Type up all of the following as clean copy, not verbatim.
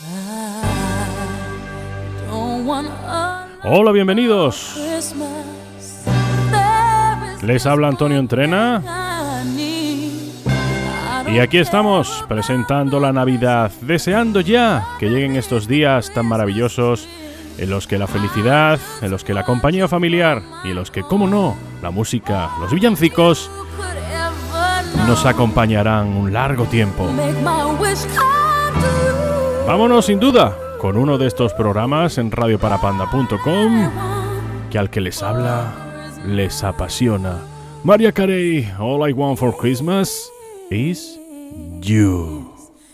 Hola, bienvenidos. Les habla Antonio Entrena. Y aquí estamos presentando la Navidad, deseando ya que lleguen estos días tan maravillosos en los que la felicidad, en los que la compañía familiar y en los que, cómo no, la música, los villancicos nos acompañarán un largo tiempo. Vámonos sin duda con uno de estos programas en radioparapanda.com que al que les habla les apasiona. Mariah Carey, All I Want for Christmas is You.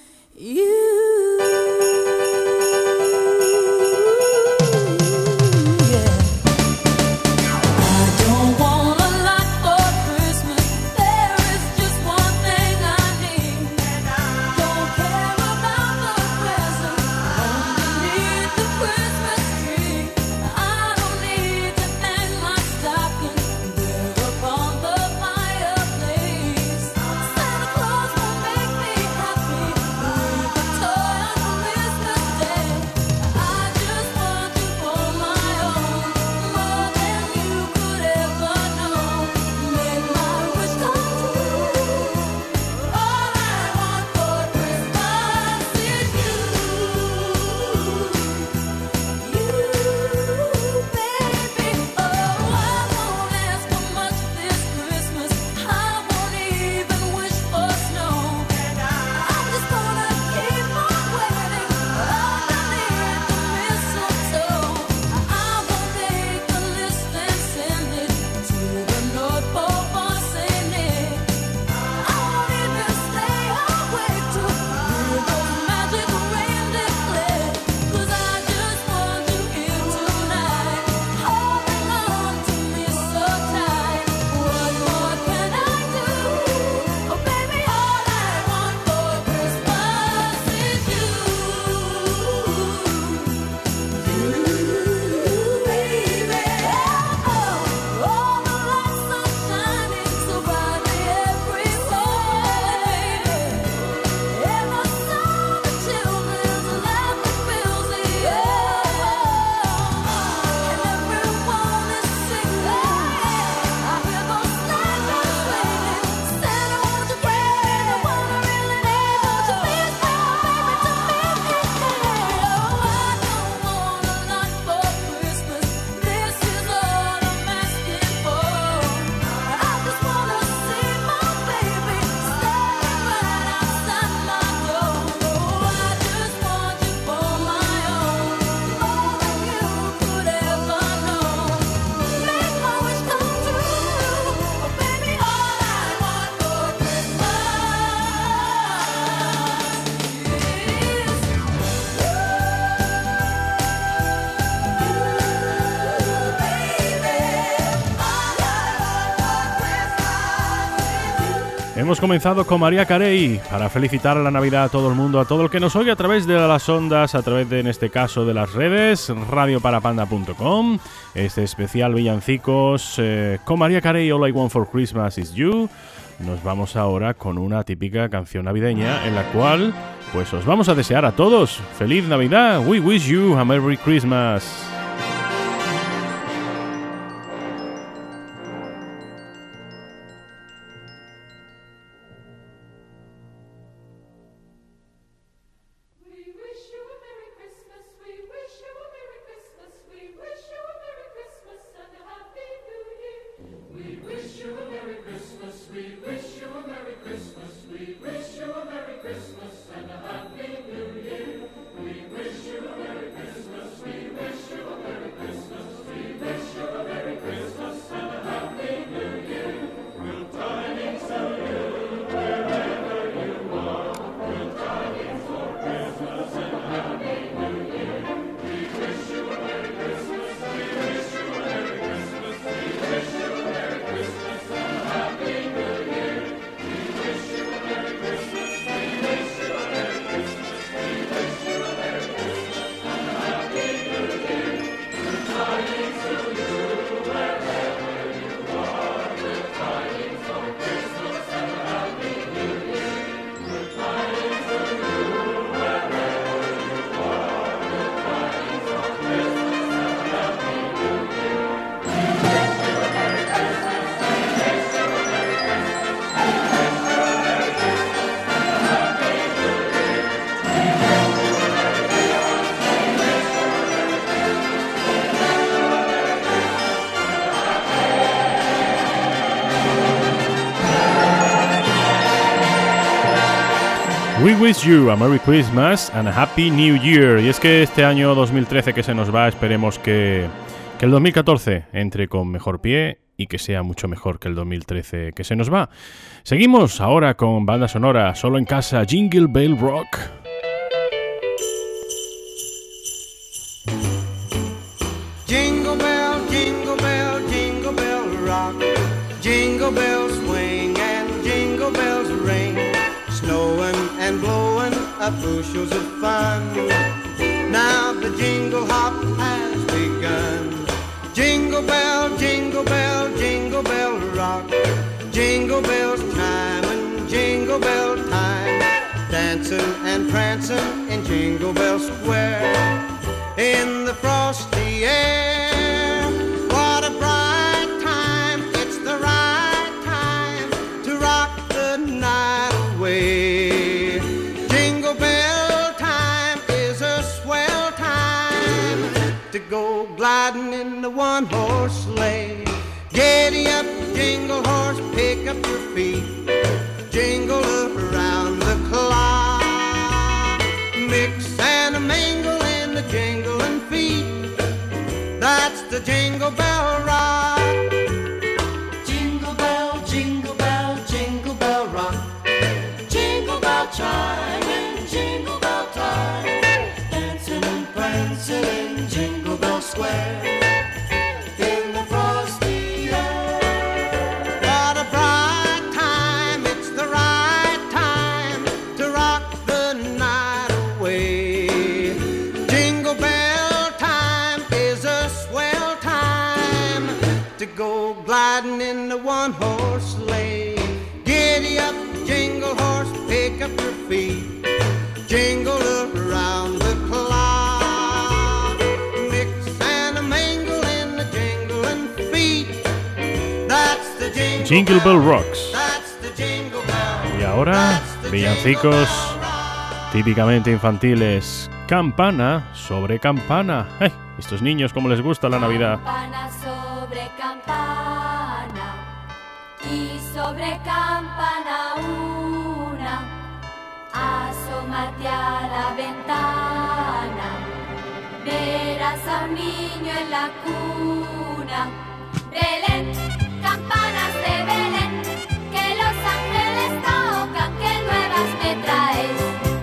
Hemos comenzado con Mariah Carey para felicitar a la Navidad a todo el mundo, a todo el que nos oye a través de las ondas, a través de, en este caso, de las redes, radioparapanda.com. Este especial villancicos con Mariah Carey, All I Want for Christmas is You. Nos vamos ahora con una típica canción navideña en la cual pues os vamos a desear a todos ¡Feliz Navidad! We wish you a Merry Christmas. We wish you a Merry Christmas and a Happy New Year. Y es que este año 2013 que se nos va, esperemos que el 2014 entre con mejor pie y que sea mucho mejor que el 2013 que se nos va. Seguimos ahora con banda sonora, solo en casa, Jingle Bell Rock. Jingle bell, jingle bell, jingle bell rock. Jingle bells swing and jingle bells ring. Snowing and blowing up bushels of fun. Now the jingle hop has begun. Jingle bell, jingle bell, jingle bell rock. Jingle bells chime and jingle bell time. Dancing and prancing in Jingle Bell Square. In the frosty air, what a bright time. It's the right time to rock the night away. Jingle bell time is a swell time to go gliding in the one-horse sleigh. Giddy up, jingle horse, pick up your feet. Jingle around the clock. Mix and a mingle in the jingling feet. That's the Jingle Bell Rock. Jingle bell, jingle bell, jingle bell rock. Jingle bell chime and jingle bell time. Dancing and prancing in Jingle Bell Square. In the frosty air. What a bright time, it's the right time to rock the night away. Jingle bell time is a swell time to go gliding in the one-horse sleigh. Giddy up, jingle horse, pick up your feet. Jingle around the clock. Mix and a mingle in the jingling feet. That's the Jingle Bell Rocks. That's the Jingle Bell. Y ahora, villancicos típicamente infantiles. Campana sobre campana. ¡Ay! Estos niños, cómo les gusta la Navidad. Campana sobre campana y sobre campana una, asómate a la ventana, verás a un niño en la cuna. Belén, campanas de Belén, que los ángeles tocan, que nuevas me traes.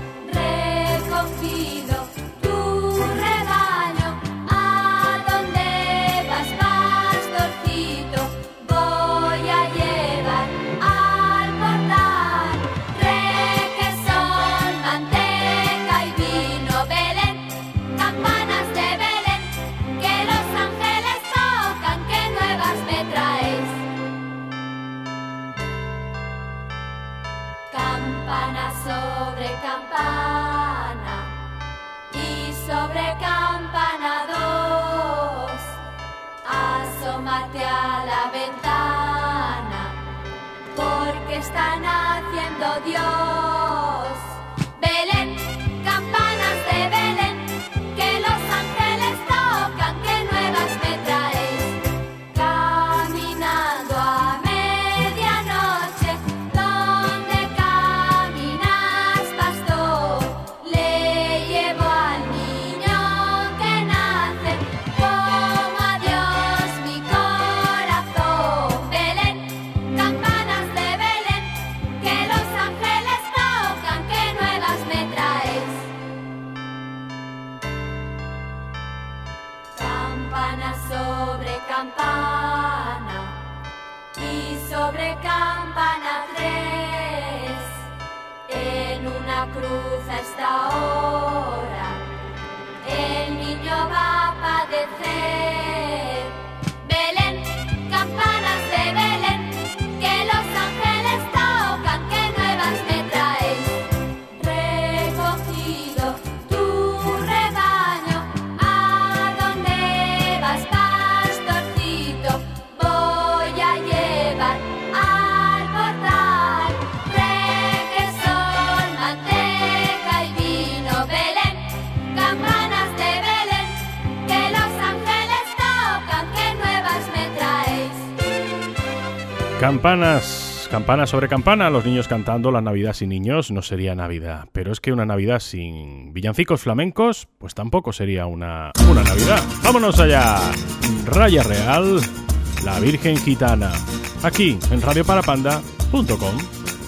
Recogido tu rebaño, ¿a dónde vas, pastorcito? Voy a llevar al portal requesón, manteca y vino. Belén, campanas de Belén, que los ángeles tocan, que nuevas me traes. Campana sobre campana y sobre campana dos, asómate a la ventana, porque están haciendo Dios. Belén, campanas de Belén, que los ángeles tocan, que nuevas me traes. Caminando a medianoche, donde caminas, pastor, le llevo al niño que nace, como a Dios mi corazón. Belén, campanas de Belén, que los ángeles tocan, que nuevas me traes. Campana sobre campana y sobre campana tres, en una cruz a esta hora el niño va a padecer. Belén, campanas de Belén, que los ángeles tocan, que nuevas me traes. Recogido tu rebaño, ¿a dónde vas, pastorcito? Voy a llevar al portal requesón, manteca y vino. Belén, campanas de Belén, que los ángeles tocan, que nuevas me traes. Campanas campanas, campana sobre campana, los niños cantando la Navidad sin niños no sería Navidad. Pero es que una Navidad sin villancicos flamencos, pues tampoco sería una Navidad. ¡Vámonos allá! Raya Real, la Virgen Gitana, aquí en radioparapanda.com.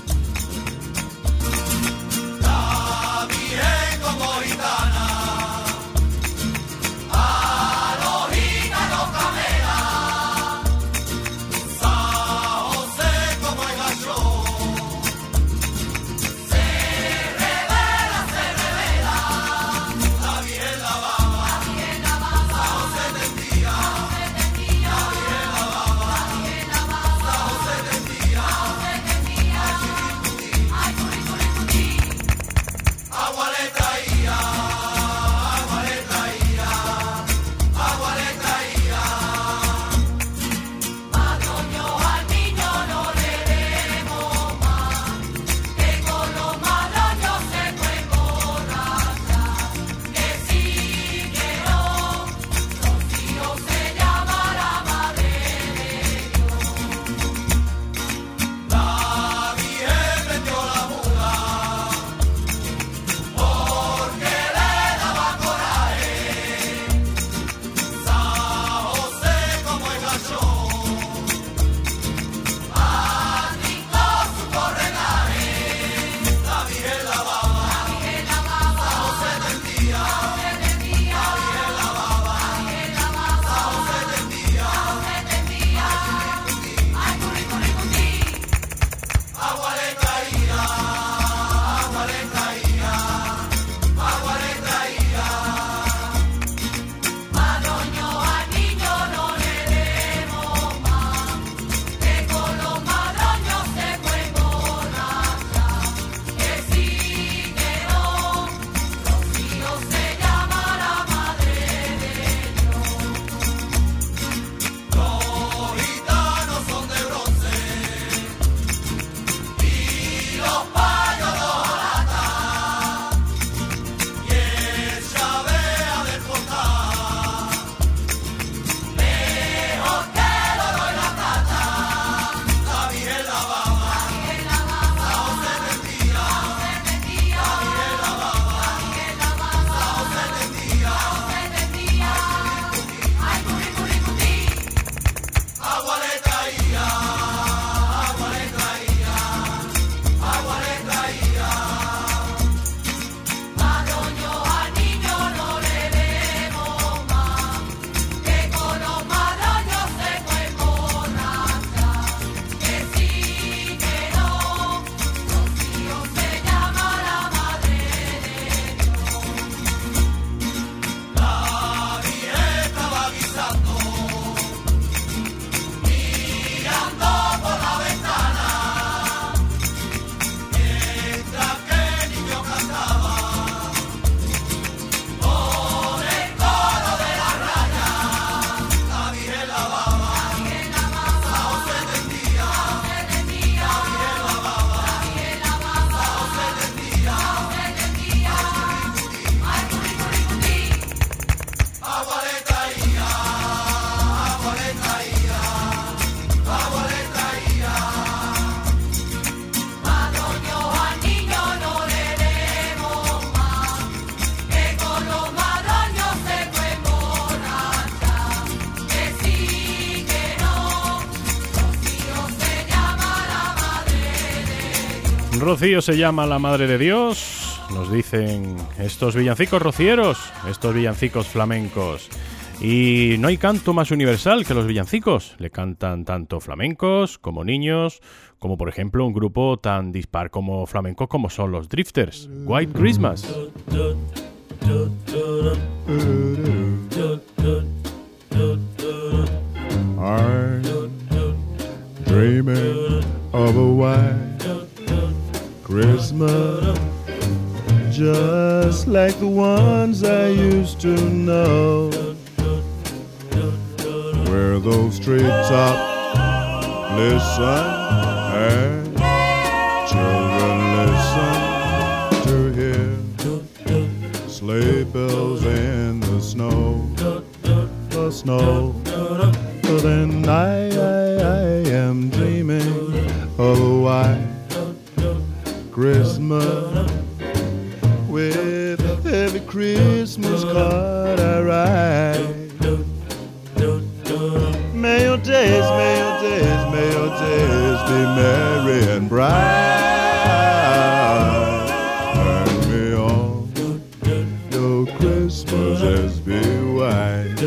Rocío se llama la Madre de Dios, nos dicen estos villancicos rocieros, estos villancicos flamencos. Y no hay canto más universal que los villancicos. Le cantan tanto flamencos como niños, como por ejemplo un grupo tan dispar como flamenco como son los Drifters. White Christmas. I'm dreaming of a white Christmas, just like the ones I used to know, where those treetops listen and children listen to hear sleigh bells in the snow, the snow. Then I am dreaming of a white Christmas with every Christmas card I write. May your days, may your days, may your days be merry and bright. And may all your Christmases be white.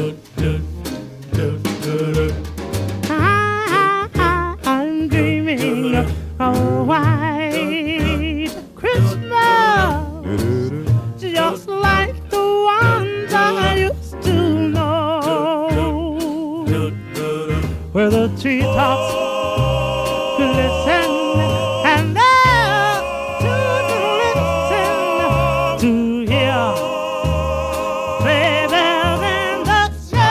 I'm dreaming of a white Christmas, just like the ones I used to know, where the treetops glisten and the children listen to hear sleigh bells in the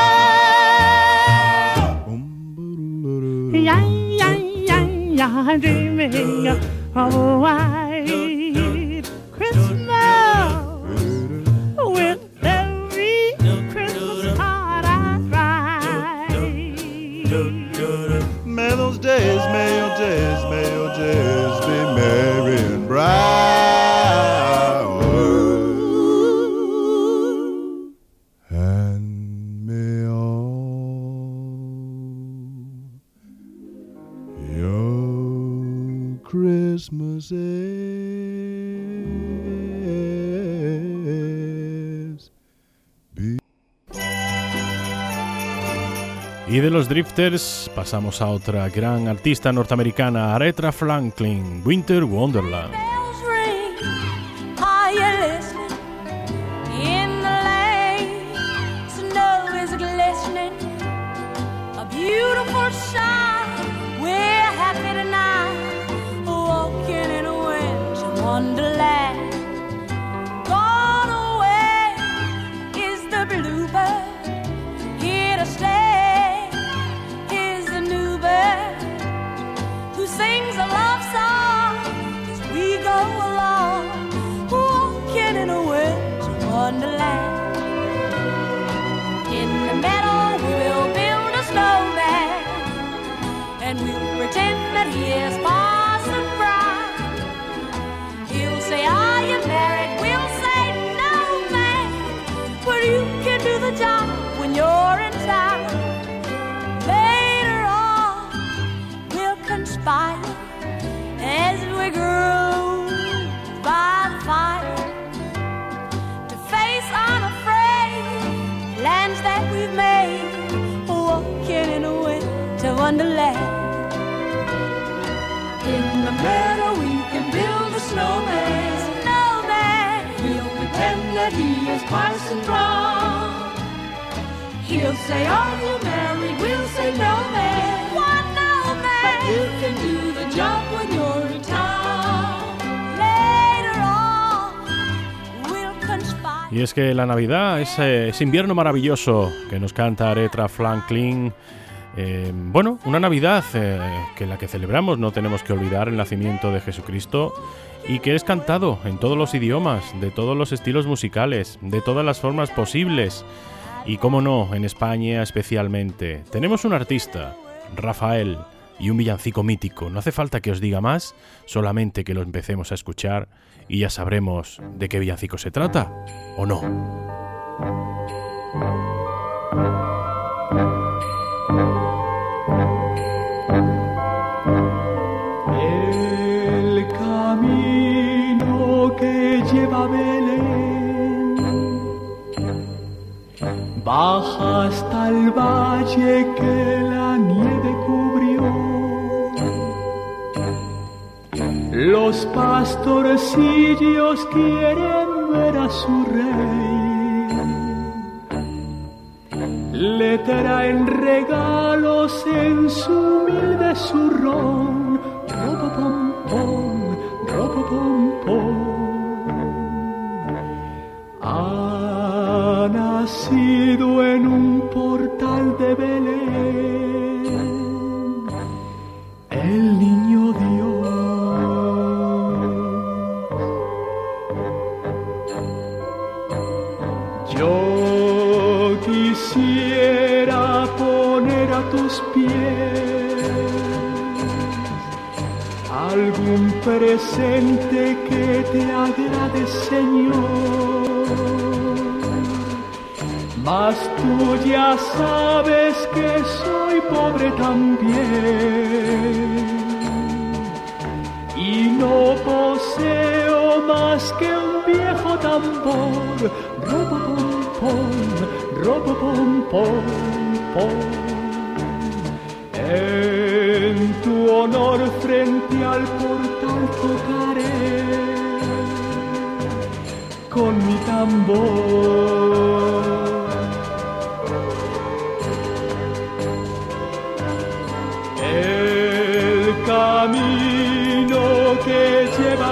snow. Yeah, yeah, yeah, yeah, I'm dreaming of a white Christmas with every Christmas card I write. May those days, may your days, may your days be merry and bright. And may all your Christmases be. Y de los Drifters pasamos a otra gran artista norteamericana, Aretha Franklin, Winter Wonderland. Bells ring, are you listening? In the lane, snow is glistening. A beautiful sight, we're happy tonight, walking in a winter wonderland. Gone away is the bluebird, here to stay is the new bird, who sings a love song as we go along, walking in a winter wonderland. In the meadow we'll build a snowman, and we'll pretend that he is Parson Brown. He'll say, are you married? We'll say, no, man, but you can do the job when you're in town. Later on, we'll conspire as we grow by the fire to face unafraid lands that we've made, walking in a winter wonderland. In the meadow we can build a snowman. We'll pretend that he is Parson Brown. He'll say, are you married? We'll say, no, man. What, no, man? But you can do the job when you're in town. Later on, we'll conspire. Y es que la Navidad, ese invierno maravilloso que nos canta Aretha Franklin, bueno, una Navidad que la que celebramos no tenemos que olvidar el nacimiento de Jesucristo, y que es cantado en todos los idiomas, de todos los estilos musicales, de todas las formas posibles, y cómo no, en España especialmente. Tenemos un artista, Rafael, y un villancico mítico. No hace falta que os diga más, solamente que lo empecemos a escuchar y ya sabremos de qué villancico se trata, ¿o no? El camino que lleva a Belén baja hasta el valle que la nieve cubrió. Los pastorcillos quieren ver a su rey, le traen regalos en su humilde zurrón. Ropopompón, ropopompón. Ha nacido en un portal de Belén el niño Dios. Yo quisiera poner a tus pies algún presente que te agrade, Señor. Mas tú ya sabes que soy pobre también y no poseo más que un viejo tambor. Ropopom pom, ropopom pom pom. En tu honor frente al portal tocaré con mi tambor. El camino que lleva a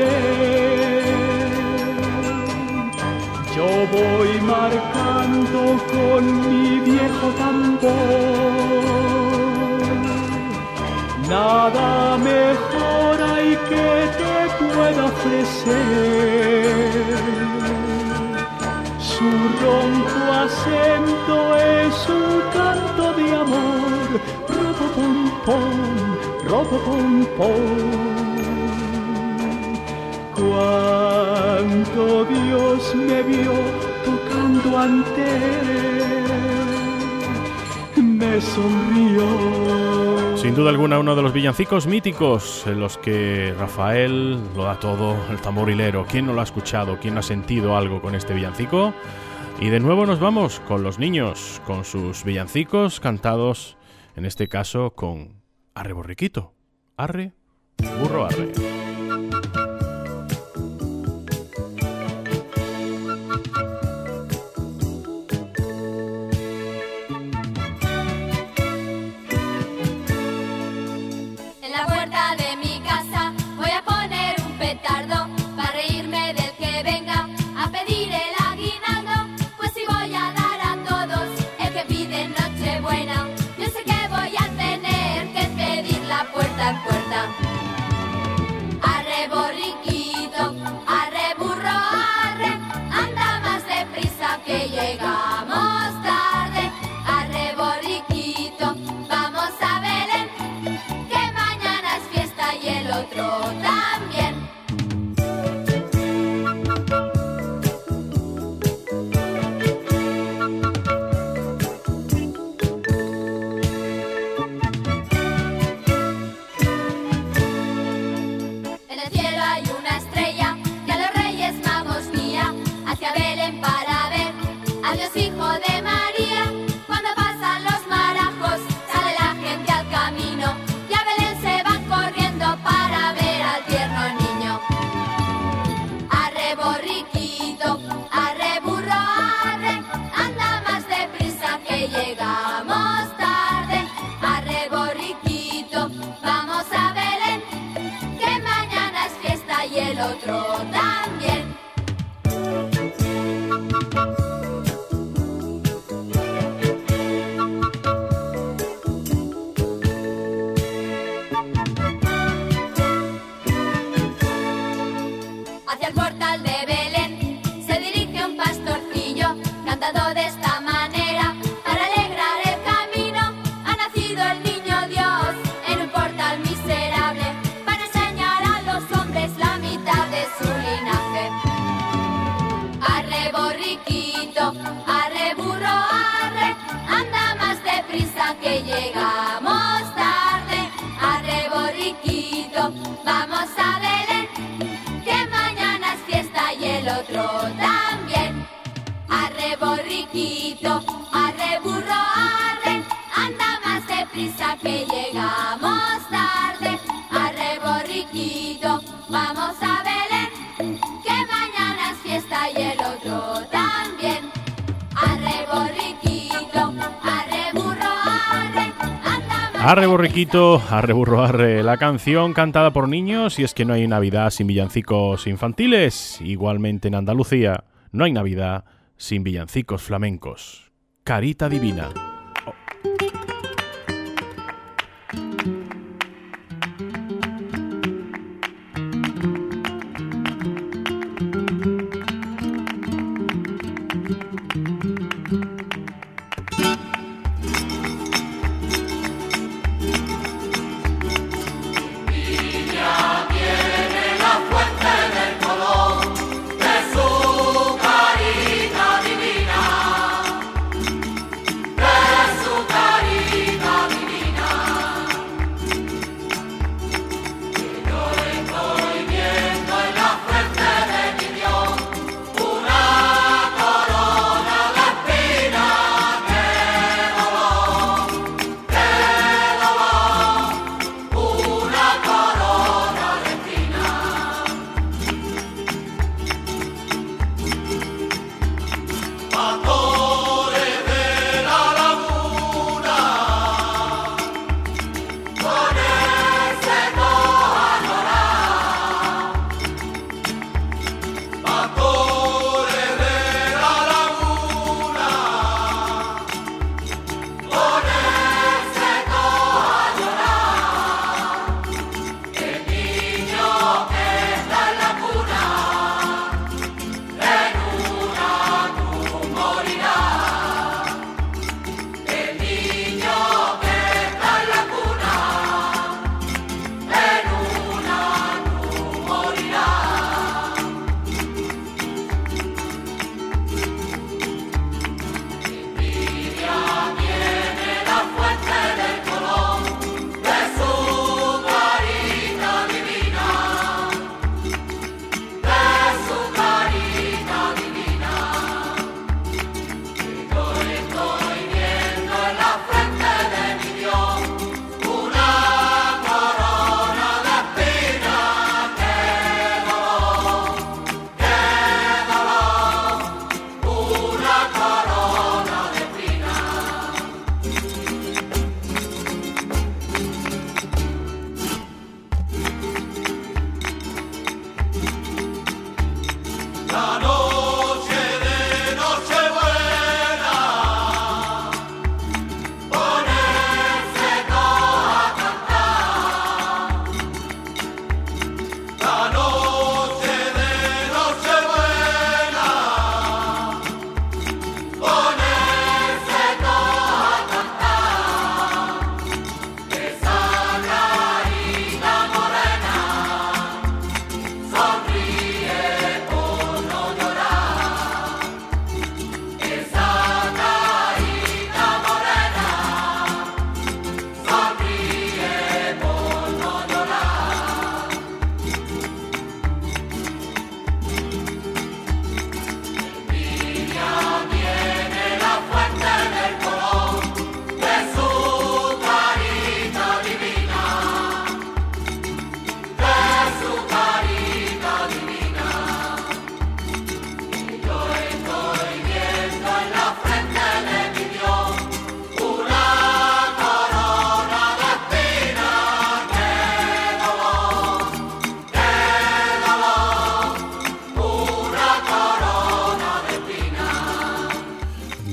Belén, yo voy marcando con mi viejo tambor. Nada mejor hay que te pueda ofrecer. Su ronco acento es un canto de amor. Ropopom pom, ropopom pom. Cuánto Dios me vio tocando ante él, me sonrió. Sin duda alguna, uno de los villancicos míticos en los que Rafael lo da todo, el tamborilero. ¿Quién no lo ha escuchado? ¿Quién no ha sentido algo con este villancico? Y de nuevo nos vamos con los niños, con sus villancicos cantados, en este caso con Arre Borriquito. Arre, burro arre. Arre borriquito, arre burro arre, la canción cantada por niños, y es que no hay Navidad sin villancicos infantiles. Igualmente en Andalucía no hay Navidad sin villancicos flamencos. Carita Divina. Niña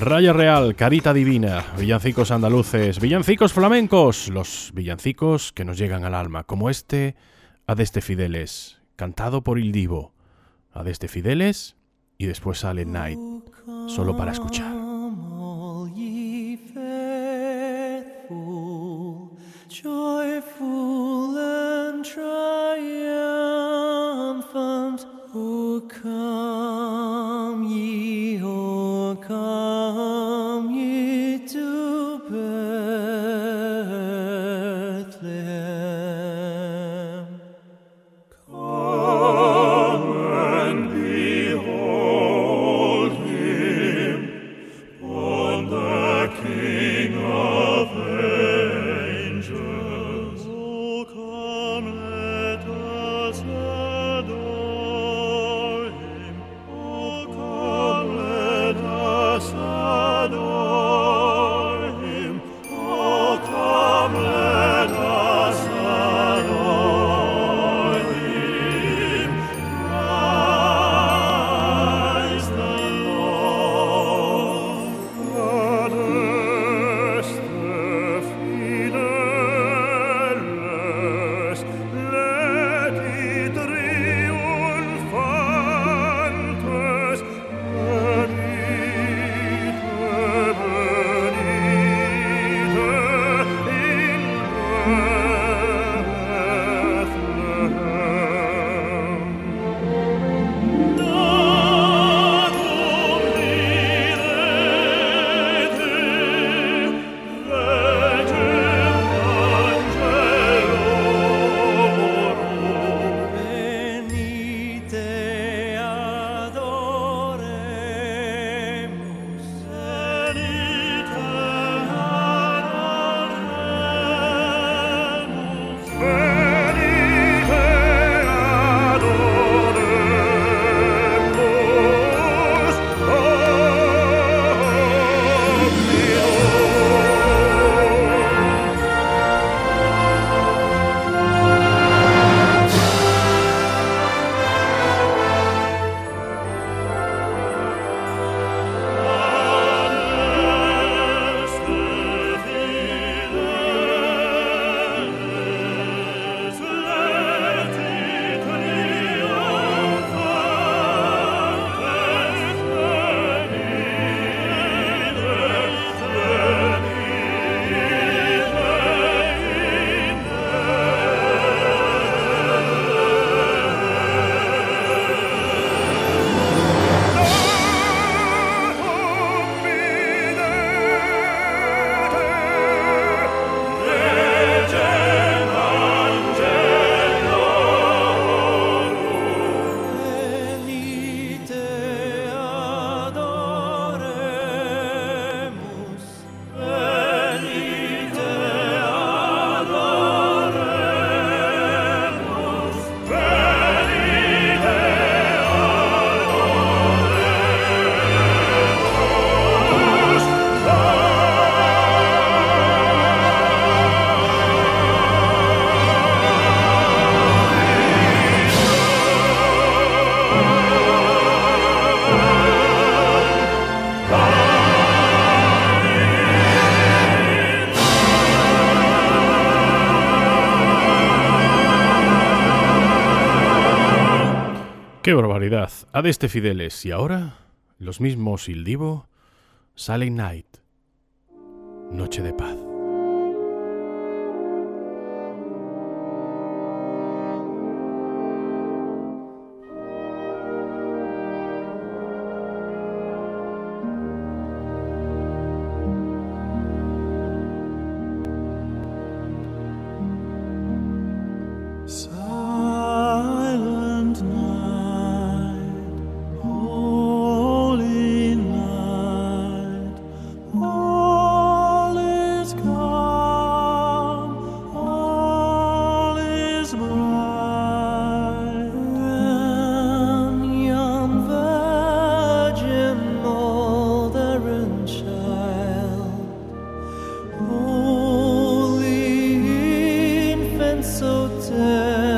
Raya Real, Carita Divina, villancicos andaluces, villancicos flamencos, los villancicos que nos llegan al alma, como este Adeste Fideles, cantado por Il Divo. Adeste Fideles y después sale Night, solo para escuchar. All ye faithful, joyful and triumphant, O come ye to Bethlehem. Come and behold him, born the King of angels. Oh, come, let us adore him. Oh, come, let us adore him. Oh, come, let us adore him. Christ the Lord. Adeste fideles, leti triunfantes, venite, venite in Bethlehem. Natum direte, regem angelorum. Venite adoremus, venite adoremus, venite adoremus, ¡Qué barbaridad! Adeste Fideles. Y ahora, los mismos Il Divo, Silent Night, Noche de Paz. Silent night, holy night, all is calm, all is bright, and young virgin mother and child, holy infant so tender.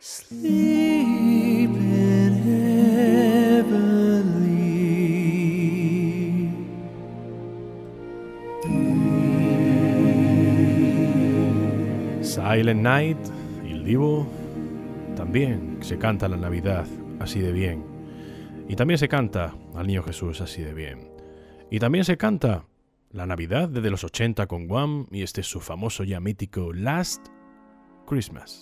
Sleep in heavenly Silent Night, Il Divo. También se canta la Navidad así de bien. Y también se canta al Niño Jesús así de bien. Y también se canta la Navidad desde los 80 con Guam, y este es su famoso ya mítico Last Christmas.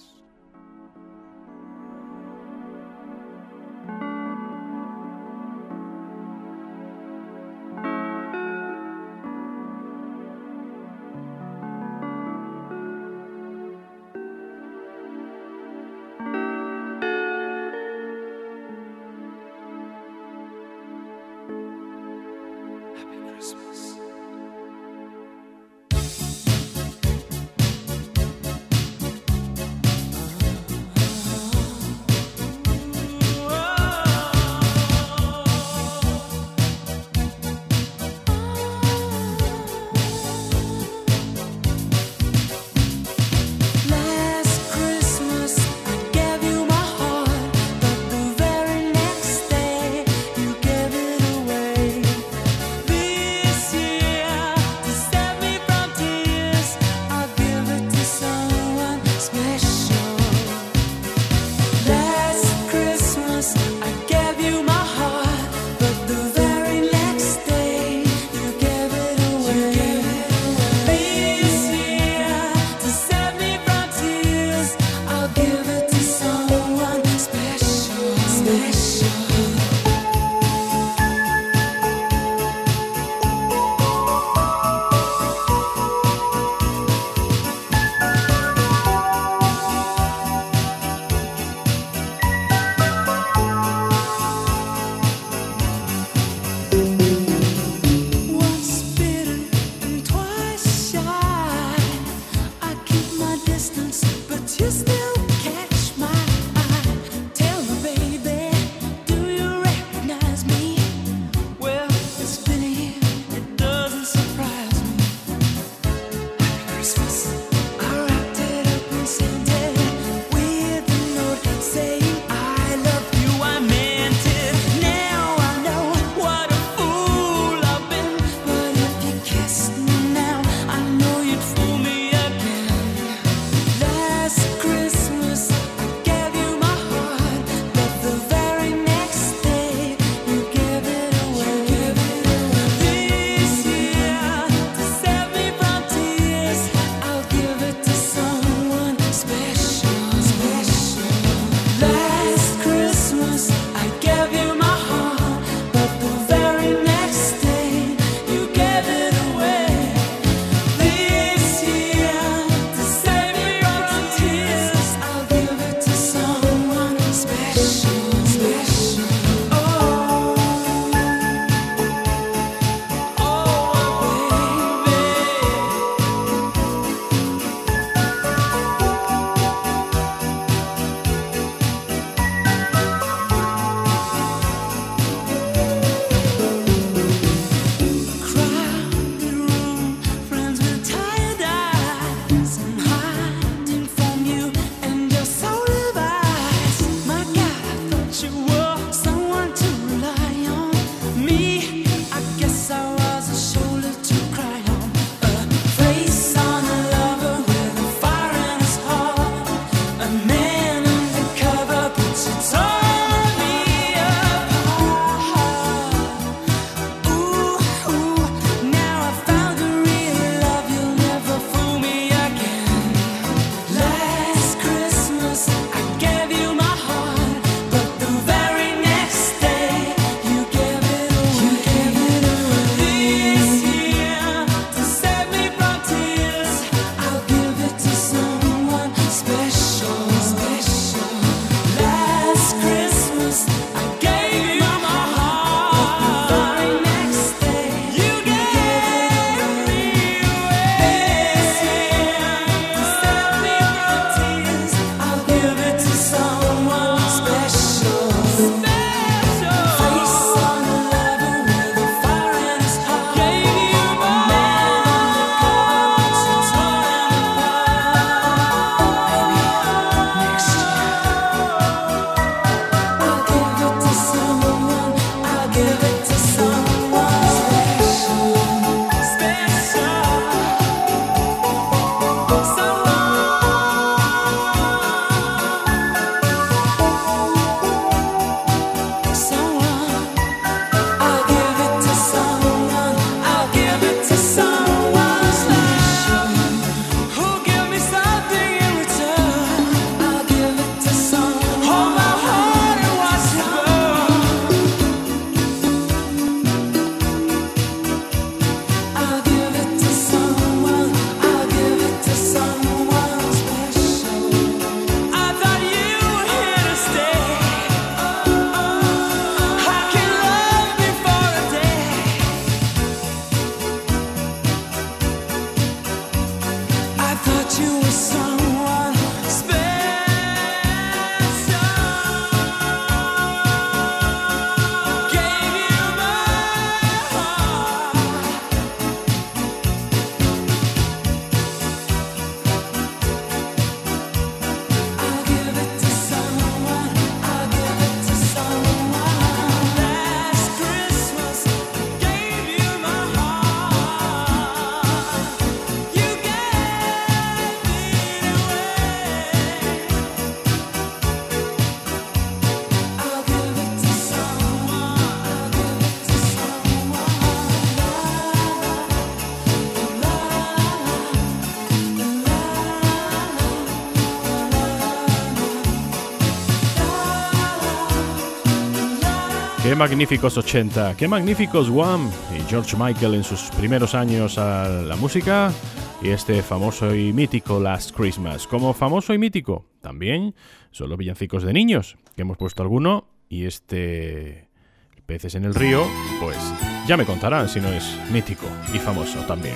Qué magníficos 80, qué magníficos Wham y George Michael en sus primeros años a la música, y este famoso y mítico Last Christmas. Como famoso y mítico también son los villancicos de niños, que hemos puesto alguno, y Peces en el río, pues ya me contarán si no es mítico y famoso también.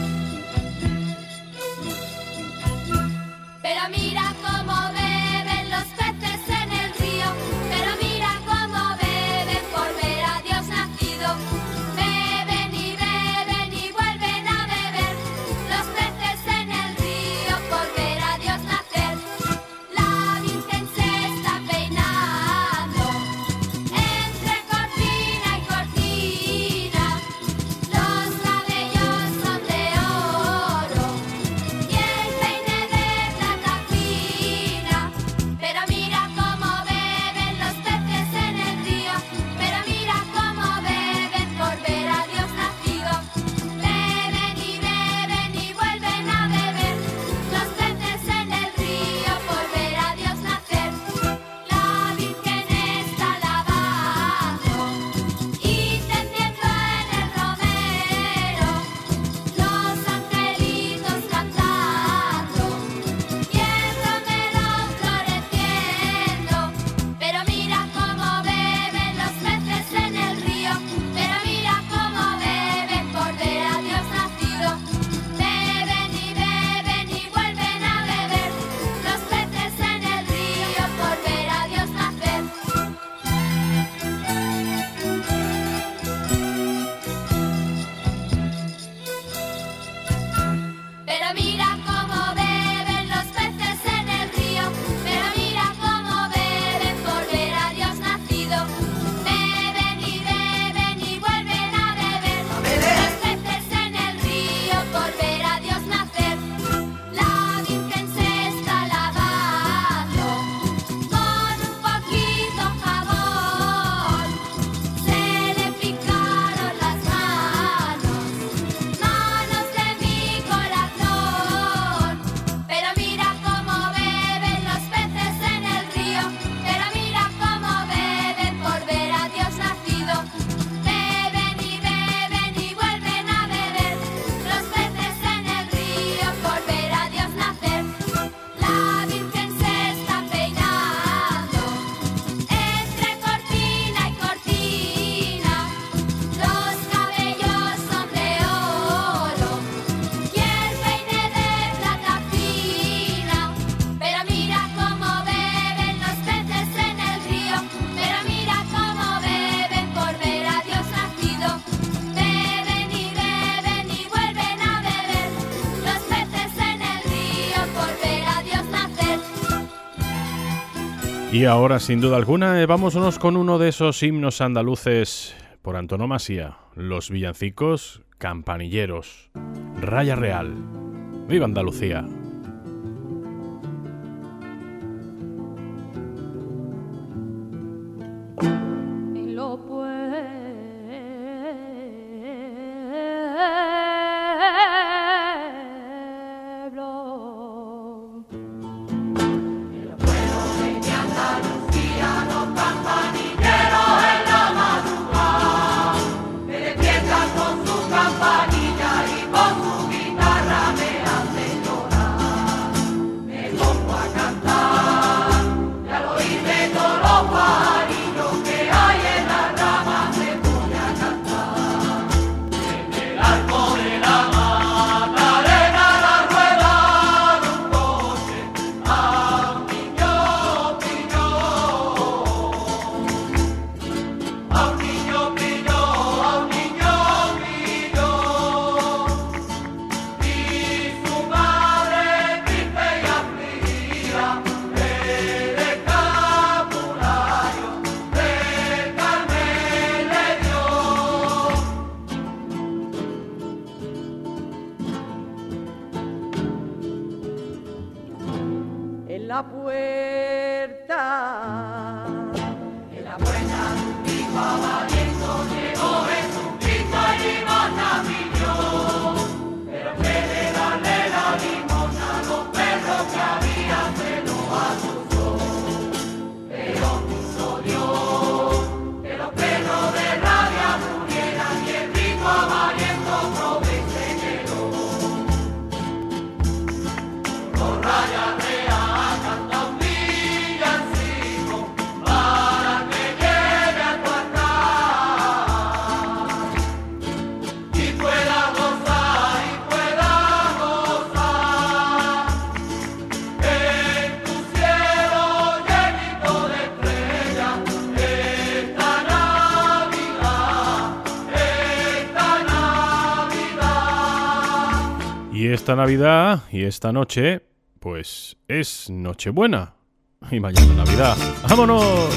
Pero mira cómo beben los peces en el río, pero mira cómo beben por ver a Dios nacido. Beben y vuelven a beber los peces en el río por ver a Dios nacer. La Virgen se está peinando entre cortina y cortina, los cabellos son de oro y el peine de plata fina. Pero mira cómo beben los peces en el río, pero mira cómo beben por ver a Dios nacido. Beben y vuelven a beber los peces en el río por ver a Dios nacer. La Virgen está lavando y tendiendo en el romero, los angelitos cantando y el romero floreciendo. Pero mira cómo beben los peces en el río, pero mira cómo beben por ver a Dios nacido. Beben y vuelven a beber los peces en el río por ver a Dios nacer. Pero mira cómo beben los peces en el río, pero mira cómo beben por ver a Dios nacido. Beben y vuelven a beber los peces en el río por ver a Dios nacer. La Virgen se está lavando con un poquito jabón, se le picaron las manos de mi corazón. Pero mira cómo beben los peces en el río, pero mira cómo beben por ver a Dios nacido. Beben y vuelven a beber los peces en el río por ver a Dios nacer. La Virgen se está peinando entre cortina y cortina, los cabellos son de oro y el peine de plata fina. Pero mira cómo beben los peces en el río, pero mira cómo beben por ver a Dios nacido. Beben y vuelven a beber los peces en el río por ver a Dios nacer. Y ahora, sin duda alguna, vámonos con uno de esos himnos andaluces por antonomasia, los villancicos campanilleros. Raya Real. ¡Viva Andalucía! En los pueblos, en la puerta, en la puerta de un hijo valiente llegó Jesucristo y limosna pidió, pero en vez de darle la limosna a los perros que había se lo asustó. Pero quiso Dios que los perros esta Navidad y esta noche, pues es Nochebuena. Y mañana Navidad. ¡Vámonos!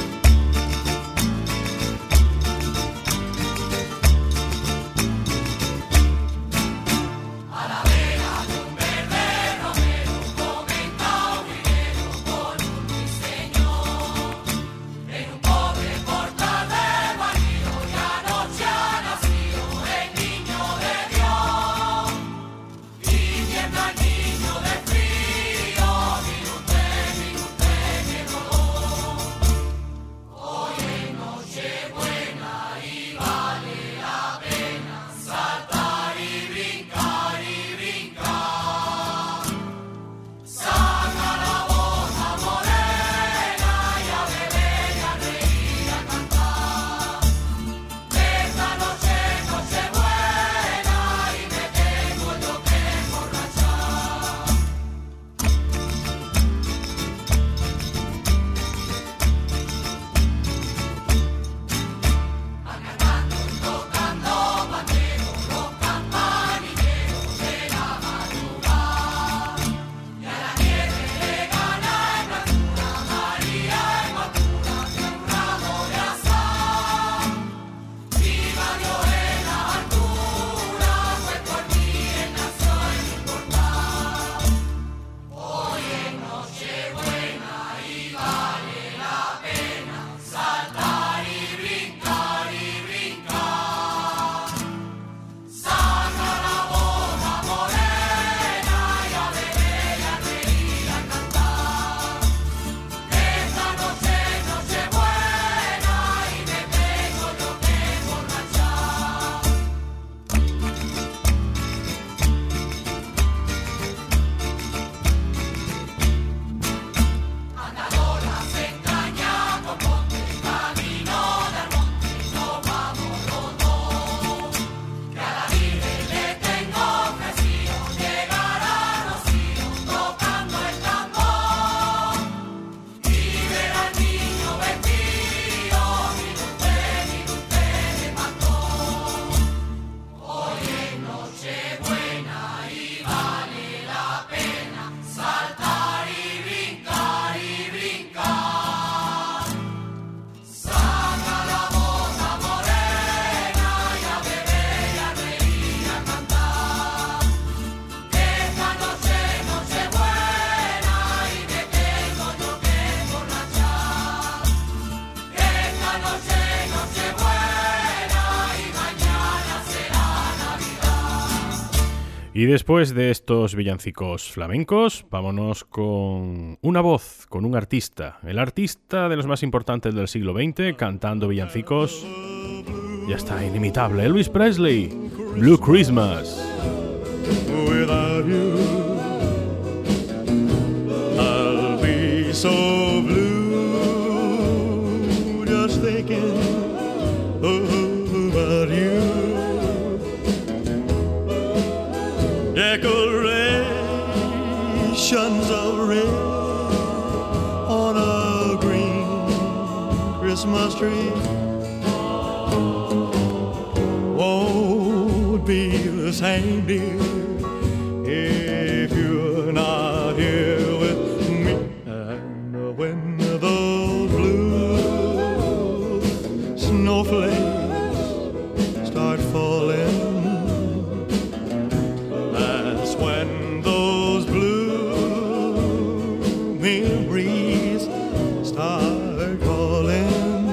Y después de estos villancicos flamencos, vámonos con una voz, con un artista. El artista de los más importantes del siglo XX, cantando villancicos. Ya está, inimitable. Elvis Presley, Blue Christmas. Without you, I'll be so blue, just thinking about you. Decorations of red on a green Christmas tree won't be the same, dear, if you're not here with me. And when those blue snowflakes start falling, that's when those blue memories start calling.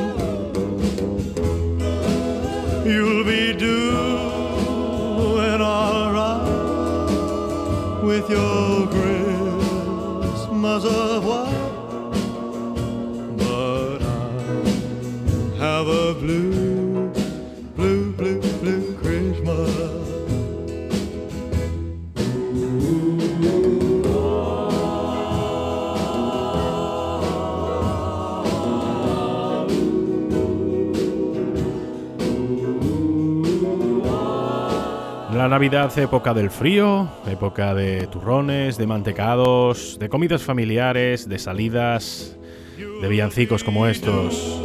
You'll be doing alright with your Christmas of white, but I have a blue, blue, blue, blue Christmas. La Navidad, época del frío, época de turrones, de mantecados, de comidas familiares, de salidas, de villancicos como estos.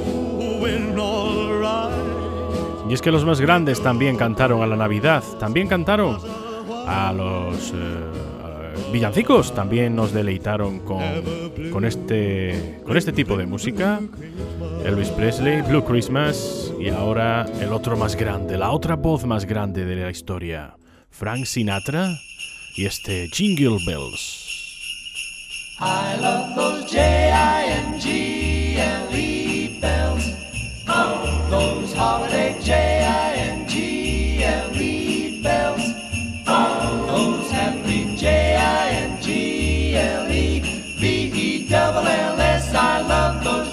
Y es que los más grandes también cantaron a la Navidad, también cantaron a los villancicos también nos deleitaron con este tipo de música. Elvis Presley, Blue Christmas, y ahora el otro más grande, la otra voz más grande de la historia, Frank Sinatra y este Jingle Bells. I love those J-I-N-G-L-E bells. Oh, those holiday J-I-N-G-L-E bells. Oh, those happy J-I-N-G-L-E-B-E-double-L-S. I love those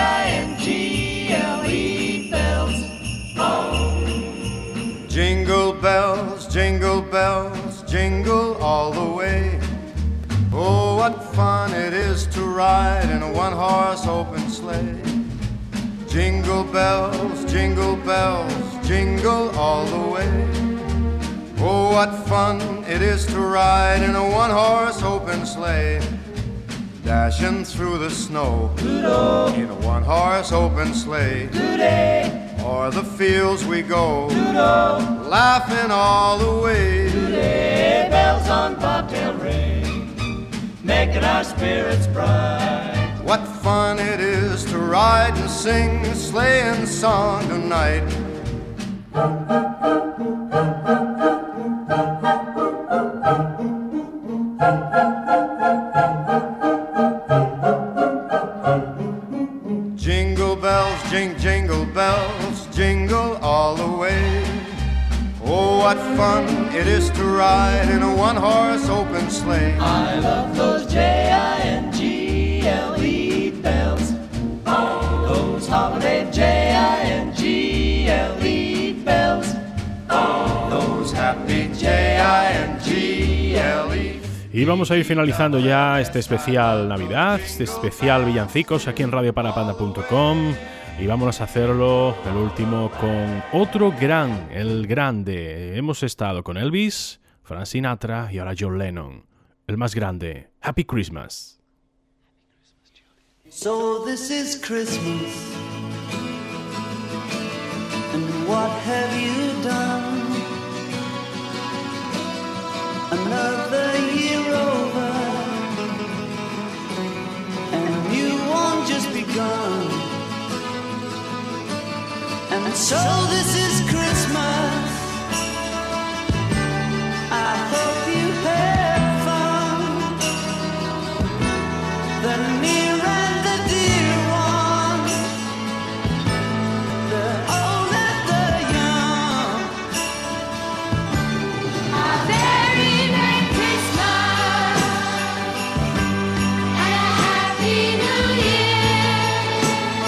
J-I-N-G-L-E bells. Oh. Jingle bells, jingle bells, jingle all the way. Oh, what fun it is to ride in a one-horse open sleigh. Jingle bells, jingle all the way. Oh, what fun it is to ride in a one-horse open sleigh. Dashing through the snow Doodle. In a one-horse open sleigh. Today. O'er the fields we go Doodle. Laughing all the way. Today, bells on bobtail ring, making our spirits bright. What fun it is to ride and sing a sleighing song tonight. Jingle bells, jingle bells, jingle all the way. Oh, what fun it is to ride in a one-horse open sleigh. I love those J-I-N-G-L-E bells. Oh, those holiday J-I-N-G-L-E bells. Oh, those happy J-I-N-G-L-E. Y vamos a ir finalizando ya este especial Navidad, este especial Villancicos aquí en radioparapanda.com. Y vámonos a hacerlo, el último, con otro el grande. Hemos estado con Elvis, Frank Sinatra y ahora John Lennon, el más grande. Happy Christmas. So this is Christmas, and what have you done? Another year over, and a new one just begun. And so this is Christmas. I hope you had fun. The near and the dear one, the old and the young. A very Merry Christmas and a Happy New Year.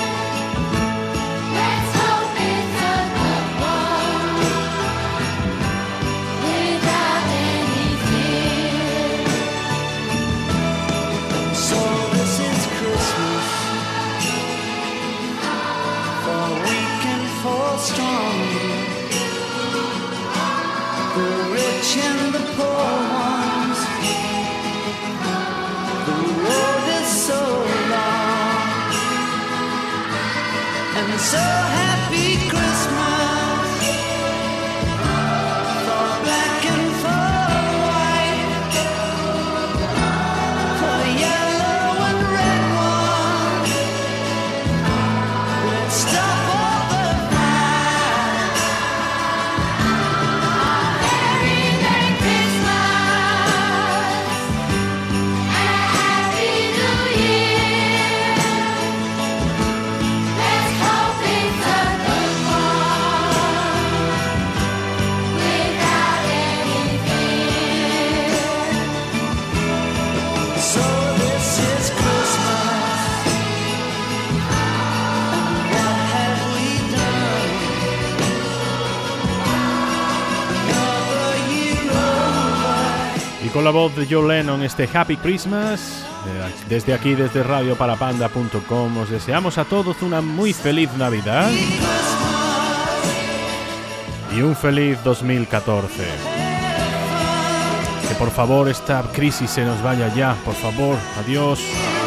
Let's hope it's a good one without any fear. So this is Christmas, for weak and for strong, the rich and the poor ones. The road is so long, and so happy Christmas for black and for white, for the yellow and red one. Let's stop all the fight. Very Merry Christmas and a Happy New Year. Let's hope it's a good one without any fear. So this is Christmas, and what have we done? Another year over. Y con la voz de John Lennon, este Happy Christmas, desde aquí, desde radioparapanda.com, os deseamos a todos una muy feliz Navidad y un feliz 2014. Que por favor esta crisis se nos vaya ya, por favor, adiós.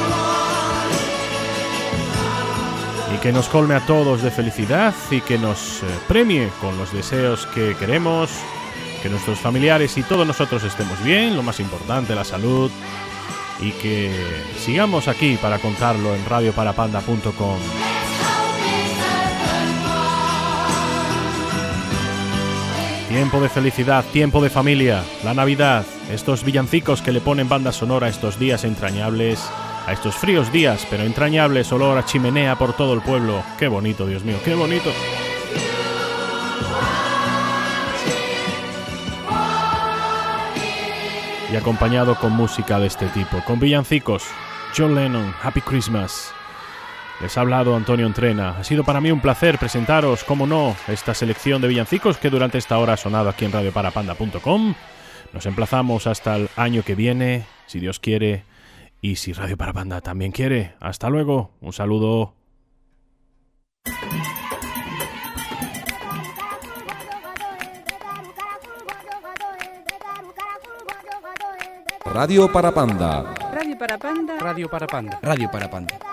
Y que nos colme a todos de felicidad y que nos premie con los deseos que queremos, que nuestros familiares y todos nosotros estemos bien, lo más importante, la salud, y que sigamos aquí para contarlo en radioparapanda.com. Tiempo de felicidad, tiempo de familia, la Navidad, estos villancicos que le ponen banda sonora a estos días entrañables, a estos fríos días, pero entrañables, olor a chimenea por todo el pueblo. ¡Qué bonito, Dios mío, qué bonito! Y acompañado con música de este tipo, con villancicos, John Lennon, Happy Christmas. Les ha hablado Antonio Entrena. Ha sido para mí un placer presentaros, como no, esta selección de villancicos que durante esta hora ha sonado aquí en radioparapanda.com. Nos emplazamos hasta el año que viene, si Dios quiere, y si Radio Parapanda también quiere. Hasta luego, un saludo. Radio Parapanda. Radio Parapanda. Radio Parapanda. Radio Parapanda.